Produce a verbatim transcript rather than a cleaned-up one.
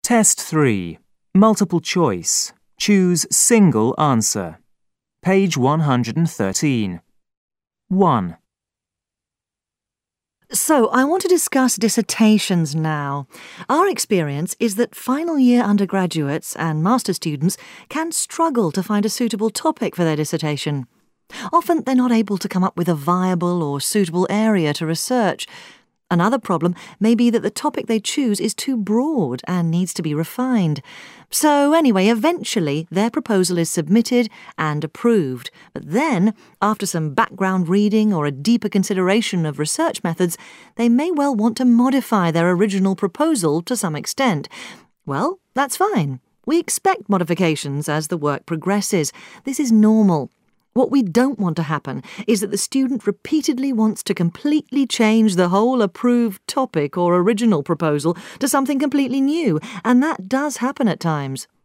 Test three. Multiple choice. Choose single answer. Page one hundred thirteen. one. So, I want to discuss dissertations now. Our experience is that final year undergraduates and master students can struggle to find a suitable topic for their dissertation. Often they're not able to come up with a viable or suitable area to research. Another problem may be that the topic they choose is too broad and needs to be refined. So anyway, eventually their proposal is submitted and approved. But then, after some background reading or a deeper consideration of research methods, they may well want to modify their original proposal to some extent. Well, that's fine. We expect modifications as the work progresses. This is normal. What we don't want to happen is that the student repeatedly wants to completely change the whole approved topic or original proposal to something completely new, and that does happen at times.